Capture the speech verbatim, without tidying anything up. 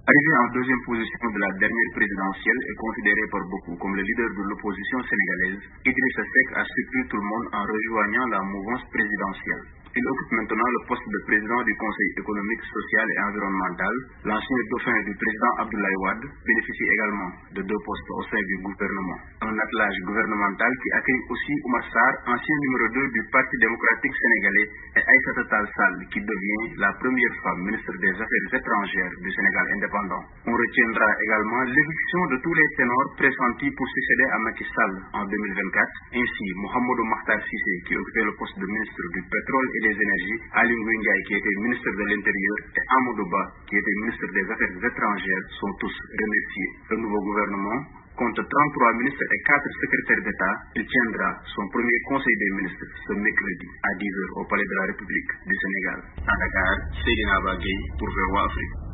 Arrivé en deuxième position de la dernière présidentielle et considéré par beaucoup comme le leader de l'opposition sénégalaise, Idrissa Seck a surpris tout le monde en rejoignant la mouvance présidentielle. Il occupe maintenant le poste de président du Conseil économique, social et environnemental. L'ancien dauphin du président Abdoulaye Wade bénéficie également de deux postes au sein du gouvernement. Un attelage gouvernemental qui accueille aussi Oumar Sarr, ancien numéro deux du Parti démocratique sénégalais, et Aïssata Tall Sall, qui devient la première femme ministre des Affaires étrangères du Sénégal indépendant. On retiendra également l'exécution de tous les ténors pressentis pour succéder à Macky Sall en deux mille vingt-quatre. Ainsi, Mohamedou Makhtar Cissé, qui occupait le poste de ministre du pétrole et des énergies, Ali Ngouille Ndiaye, qui était ministre de l'Intérieur, et Amadou Ba, qui était ministre des Affaires étrangères, sont tous remerciés. Le nouveau gouvernement compte trente-trois ministres et quatre secrétaires d'État. Il tiendra son premier conseil des ministres ce mercredi à dix heures au Palais de la République du Sénégal. À Dakar, Seydina Bagay pour V O A Afrique.